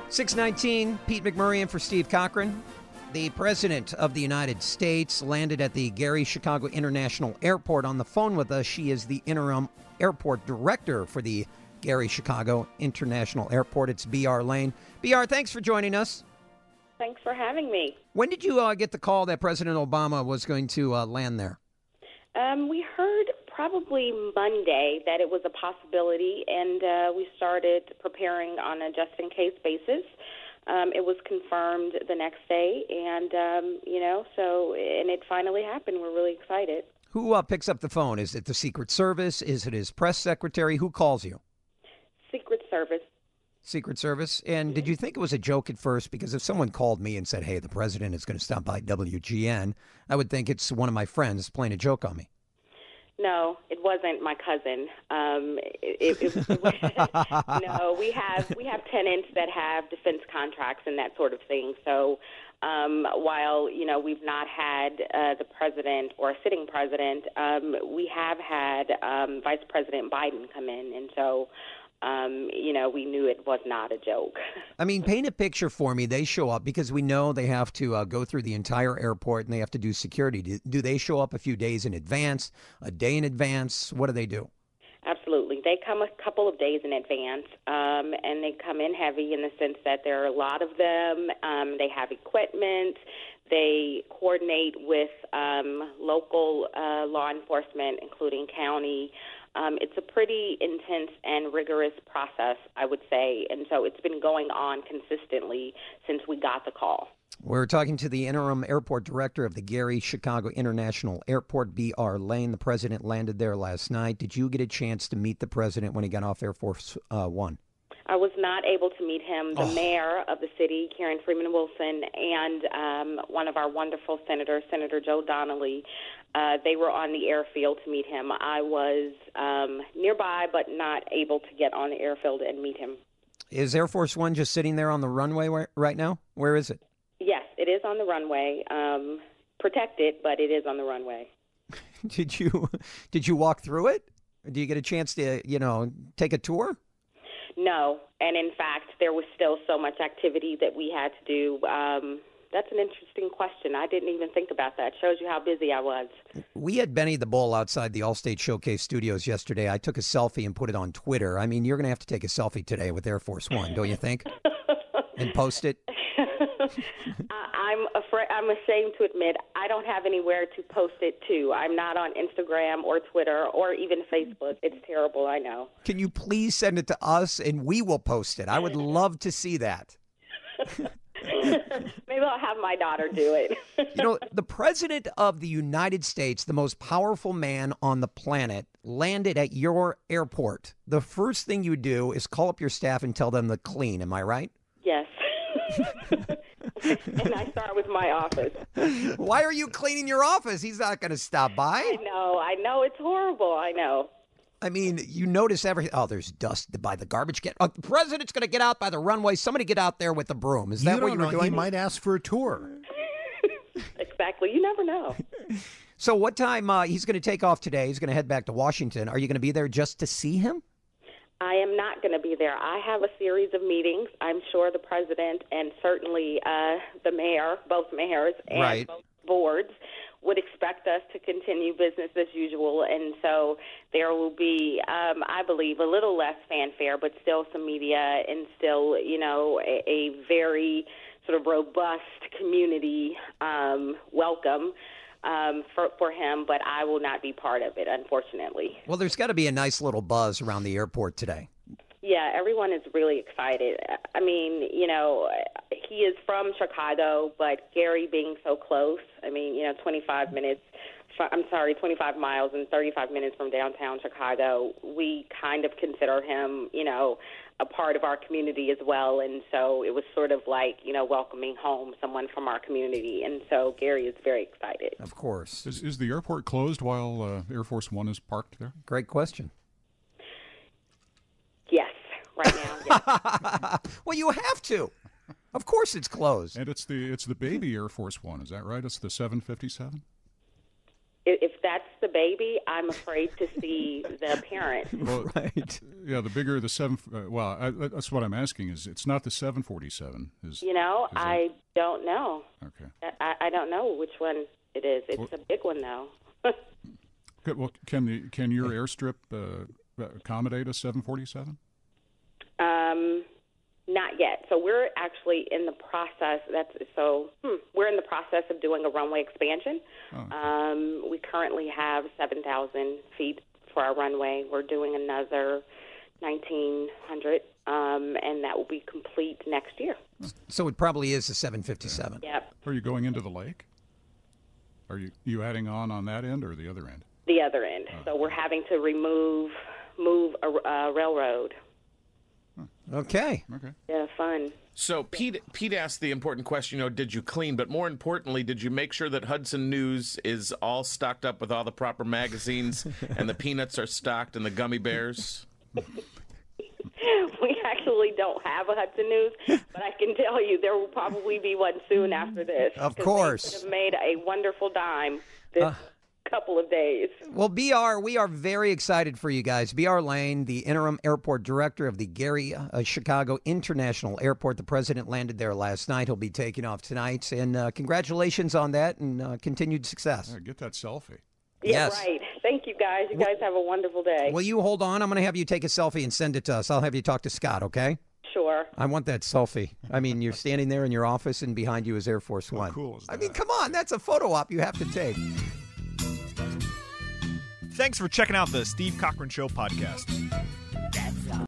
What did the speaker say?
619, Pete McMurray in for Steve Cochran. The President of the United States landed at the Gary Chicago International Airport. On the phone with us, she is the interim airport director for the Gary Chicago International Airport. It's B.R. Lane. B.R., thanks for joining us. Thanks for having me. When did you get the call that President Obama was going to land there? We heard probably Monday that it was a possibility, and we started preparing on a just-in-case basis. It was confirmed the next day, and, and it finally happened. We're really excited. Who picks up the phone? Is it the Secret Service? Is it his press secretary? Who calls you? Secret Service. Secret Service. And did you think it was a joke at first? Because if someone called me and said, hey, the president is going to stop by WGN, I would think it's one of my friends playing a joke on me. No, it wasn't my cousin. No, we have tenants that have defense contracts and that sort of thing. So while we've not had the president or a sitting president, we have had Vice President Biden come in, and so we knew it was not a joke. I mean, paint a picture for me. They show up because we know they have to go through the entire airport and they have to do security. Do they show up a few days in advance, a day in advance? What do they do? Absolutely. They come a couple of days in advance, and they come in heavy in the sense that there are a lot of them. They have equipment. They coordinate with local law enforcement, including county. It's a pretty intense and rigorous process, I would say, and so it's been going on consistently since we got the call. We're talking to the interim airport director of the Gary Chicago International Airport, B.R. Lane. The president landed there last night. Did you get a chance to meet the president when he got off Air Force One? I was not able to meet him. The mayor of the city, Karen Freeman Wilson, and one of our wonderful senators, Senator Joe Donnelly, they were on the airfield to meet him. I was nearby but not able to get on the airfield and meet him. Is Air Force One just sitting there on the runway right now? Where is it? Yes, it is on the runway. Protected, but it is on the runway. Did you walk through it? Do you get a chance to, take a tour? No, and in fact, there was still so much activity that we had to do. That's an interesting question. I didn't even think about that. Shows you how busy I was. We had Benny the Bull outside the Allstate Showcase Studios yesterday. I took a selfie and put it on Twitter. I mean, you're going to have to take a selfie today with Air Force One, don't you think? And post it. I'm ashamed to admit I don't have anywhere to post it to. I'm not on Instagram or Twitter or even Facebook. It's terrible, I know. Can you please send it to us and we will post it? I would love to see that. Maybe I'll have my daughter do it. The president of the United States, the most powerful man on the planet, landed at your airport. The first thing you do is call up your staff and tell them to clean. Am I right? Yes. And I start with my office. Why are you cleaning your office? He's not going to stop by. I know. It's horrible. I know. I mean, you notice everything. Oh, there's dust by the garbage can. The president's going to get out by the runway. Somebody get out there with the broom. Is that what you were doing? He might ask for a tour. Exactly. You never know. So what time he's going to take off today? He's going to head back to Washington. Are you going to be there just to see him? I am not going to be there. I have a series of meetings. I'm sure the president and certainly the mayor, both mayors and both boards, would expect us to continue business as usual. And so there will be, I believe, a little less fanfare, but still some media and still, a very sort of robust community welcome for him, but I will not be part of it, unfortunately. Well, there's got to be a nice little buzz around the airport today. Yeah, everyone is really excited. I mean, he is from Chicago, but Gary being so close, 25 miles and 35 minutes from downtown Chicago, we kind of consider him, a part of our community as well. And so it was sort of like, welcoming home someone from our community. And so Gary is very excited. Of course. Is the airport closed while Air Force One is parked there? Great question. Yes, right now, yes. Well, you have to. Of course it's closed. And it's the baby Air Force One, is that right? It's the 757? if that's the baby, I'm afraid to see the parent. Well, right. Yeah, the bigger the that's what I'm asking. Is it's not the 747? I don't know. Okay. I don't know which one it is. It's a big one, though. Good. Well, can your airstrip accommodate a 747? Not yet. So we're actually in the process. We're in the process of doing a runway expansion. Oh, okay. We currently have 7,000 feet for our runway. We're doing another 1,900, and that will be complete next year. So it probably is a 757. Yep. Are you going into the lake? Are you adding on that end or the other end? The other end. Oh. So we're having to move a railroad. Okay. Yeah, fun. So Pete asked the important question, did you clean? But more importantly, did you make sure that Hudson News is all stocked up with all the proper magazines and the peanuts are stocked and the gummy bears? We actually don't have a Hudson News, but I can tell you there will probably be one soon after this. Of course. They have made a wonderful dime this couple of days. Well, BR, we are very excited for you guys. BR Lane, the interim airport director of the Gary Chicago International Airport. The president landed there last night. He'll be taking off tonight. And congratulations on that and continued success. Yeah, get that selfie. Yeah, yes. Right. Thank you, guys. You guys have a wonderful day. Will you hold on? I'm going to have you take a selfie and send it to us. I'll have you talk to Scott, okay? Sure. I want that selfie. I mean, you're standing there in your office and behind you is Air Force One. How cool is that? I mean, come on. That's a photo op you have to take. Thanks for checking out the Steve Cochran Show podcast.